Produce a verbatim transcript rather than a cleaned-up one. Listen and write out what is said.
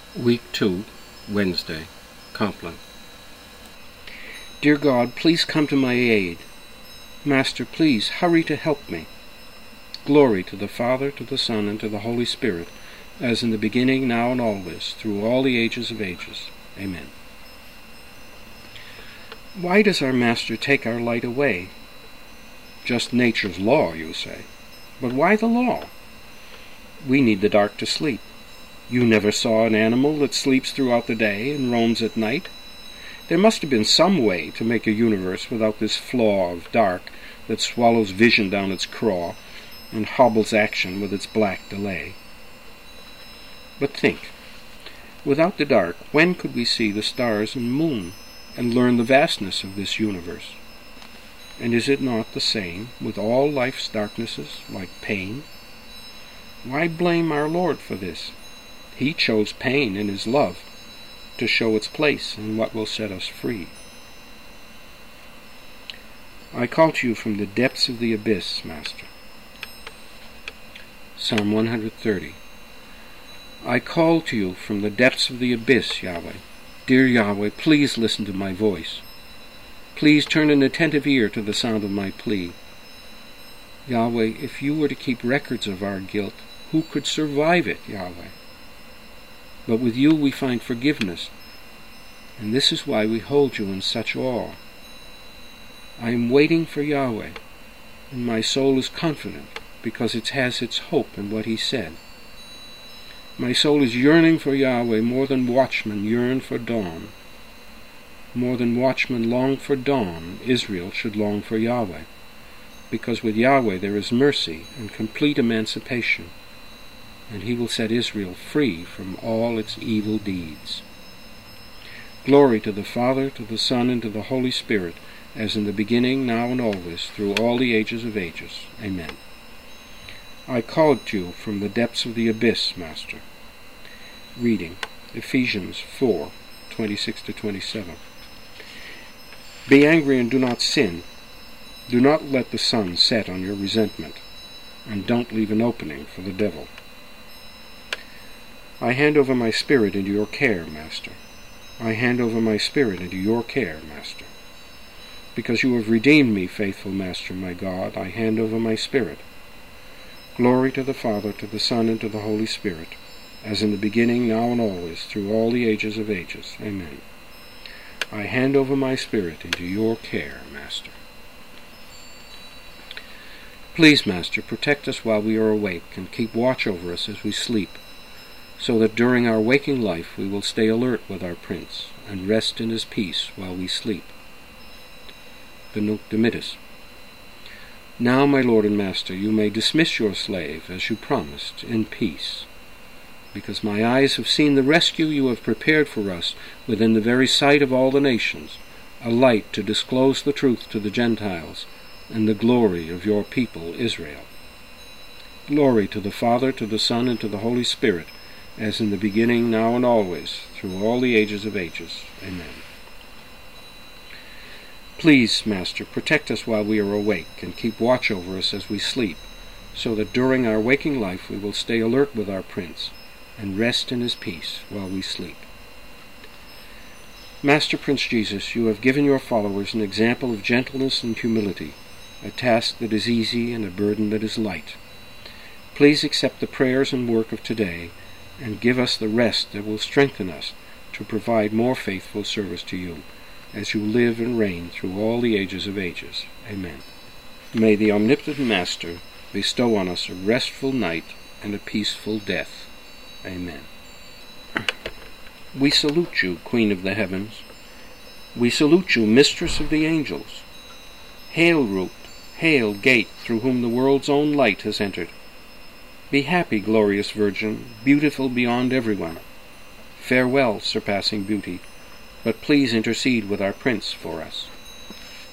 Week two, Wednesday, Compline. Dear God, please come to my aid. Master, please hurry to help me. Glory to the Father, to the Son, and to the Holy Spirit, as in the beginning, now, and always, through all the ages of ages. Amen. Why does our Master take our light away? Just nature's law, you say. But why the law? We need the dark to sleep. You never saw an animal that sleeps throughout the day and roams at night? There must have been some way to make a universe without this flaw of dark that swallows vision down its craw and hobbles action with its black delay. But think, without the dark, when could we see the stars and moon and learn the vastness of this universe? And is it not the same with all life's darknesses, like pain? Why blame our Lord for this? He chose pain in his love to show its place in what will set us free. I call to you from the depths of the abyss, Master. Psalm one hundred thirty. I call to you from the depths of the abyss, Yahweh. Dear Yahweh, please listen to my voice. Please turn an attentive ear to the sound of my plea. Yahweh, if you were to keep records of our guilt, who could survive it, Yahweh? But with you we find forgiveness, and this is why we hold you in such awe. I am waiting for Yahweh, and my soul is confident, because it has its hope in what he said. My soul is yearning for Yahweh more than watchmen yearn for dawn. More than watchmen long for dawn, Israel should long for Yahweh, because with Yahweh there is mercy and complete emancipation, and he will set Israel free from all its evil deeds. Glory to the Father, to the Son, and to the Holy Spirit, as in the beginning, now, and always, through all the ages of ages. Amen. I called to you from the depths of the abyss, Master. Reading, Ephesians four, twenty-six to twenty-seven. Be angry and do not sin. Do not let the sun set on your resentment, and don't leave an opening for the devil. I hand over my spirit into your care, Master. I hand over my spirit into your care, Master. Because you have redeemed me, faithful Master, my God, I hand over my spirit. Glory to the Father, to the Son, and to the Holy Spirit, as in the beginning, now, and always, through all the ages of ages. Amen. I hand over my spirit into your care, Master. Please, Master, protect us while we are awake, and keep watch over us as we sleep, so that during our waking life we will stay alert with our Prince, and rest in his peace while we sleep. The Nunc Dimittis. Now, my Lord and Master, you may dismiss your slave, as you promised, in peace, because my eyes have seen the rescue you have prepared for us within the very sight of all the nations, a light to disclose the truth to the Gentiles, and the glory of your people Israel. Glory to the Father, to the Son, and to the Holy Spirit, as in the beginning, now, and always, through all the ages of ages. Amen. Please, Master, protect us while we are awake, and keep watch over us as we sleep, so that during our waking life we will stay alert with our Prince, and rest in his peace while we sleep. Master Prince Jesus, you have given your followers an example of gentleness and humility, a task that is easy and a burden that is light. Please accept the prayers and work of today, and give us the rest that will strengthen us to provide more faithful service to you, as you live and reign through all the ages of ages. Amen. May the omnipotent Master bestow on us a restful night and a peaceful death. Amen. We salute you, Queen of the heavens. We salute you, Mistress of the angels. Hail, root, hail, gate, through whom the world's own light has entered. Be happy, glorious Virgin, beautiful beyond everyone. Farewell, surpassing beauty, but please intercede with our Prince for us.